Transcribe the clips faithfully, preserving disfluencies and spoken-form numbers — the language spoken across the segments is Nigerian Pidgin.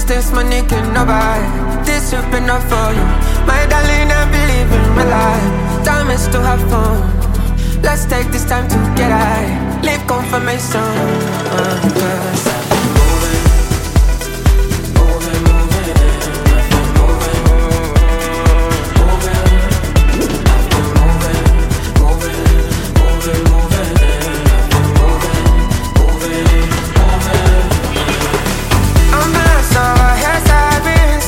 Distance money cannot buy. This should be enough for you. My darling, I believe in real life. Time is to have fun. Let's take this time to get high. Leave confirmation, uh, cause I've been moving, moving, moving. I've been moving, moving. I've been moving, moving, moving, moving. I've been moving, moving, moving. I'm not so I had sirens.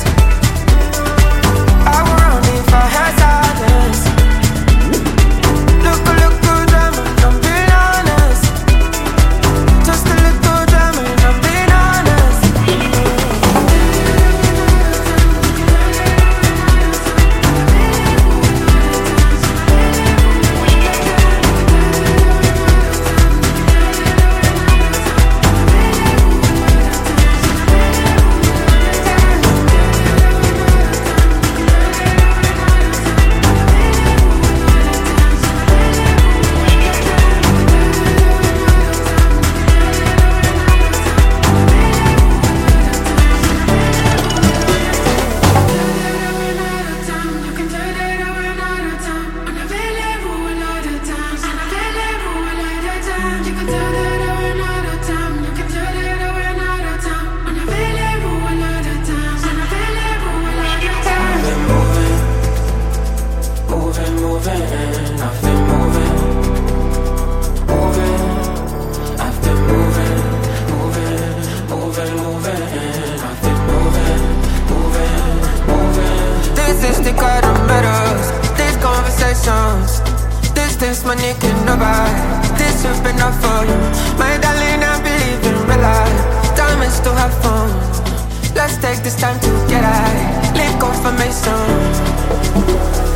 I would run if I had silence. Look, look, good drama, I'm being honest. Just a little drama, I'm being honest. Distance money cannot buy. This should be enough for you. My darling, I believe in real life. Time is to have fun. Let's take this time to get high. Leave confirmation.